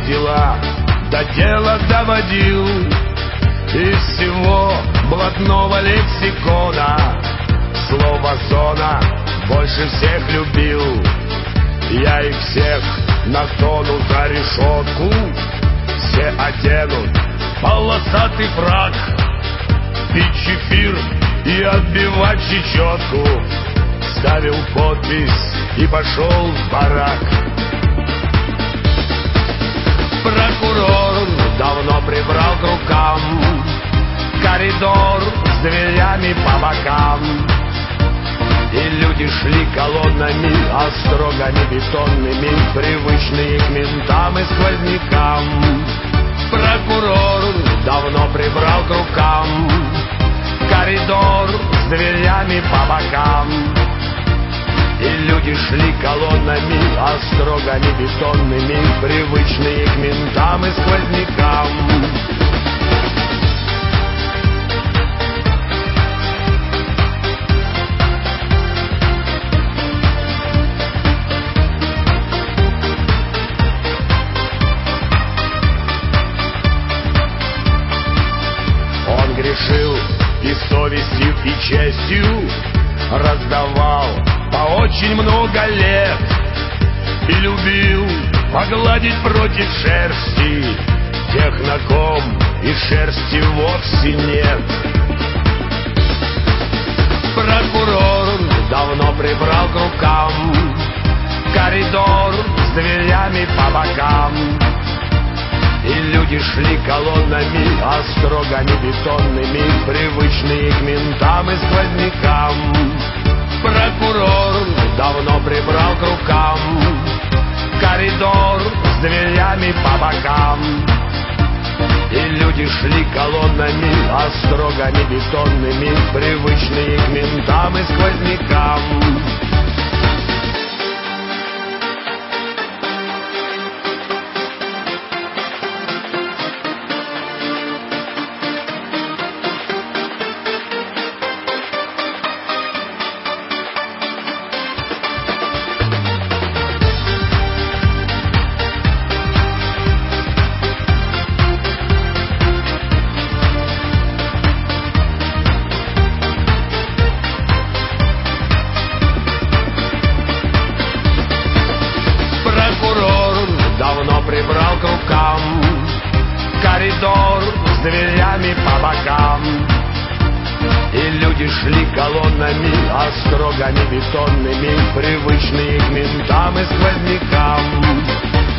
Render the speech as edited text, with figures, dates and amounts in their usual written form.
дела до дела доводил. Из всего блатного лексикона слово «зона» больше всех любил. Я их всех на зону за решетку. Все оденут полосатый фрак, пить чефир и отбивать чечетку. Ставил подпись и пошел в барак. Прокурор давно прибрал к рукам коридор с дверями по бокам. И люди шли колоннами, острогами бетонными, привычные к ментам и сквознякам. Прокурор давно прибрал к рукам коридор с дверями по бокам. И люди шли колоннами, острогами бетонными, привычные к ментам и сквознякам. Он грешил и совестью, и честью, раздавал по очень много лет и любил погладить против шерсти тех, на ком и шерсти вовсе нет. Прокурор давно прибрал к рукам коридор с дверями по бокам. И люди шли колоннами, острогами бетонными, привычные к ментам и сквознякам. Прокурор давно прибрал к рукам коридор с дверями по бокам. И люди шли колоннами, острогами бетонными, привычные к ментам и сквознякам. Давно прибрал к рукам коридор с дверями по бокам. И люди шли колоннами, острогами бетонными, привычные к ментам и сквознякам.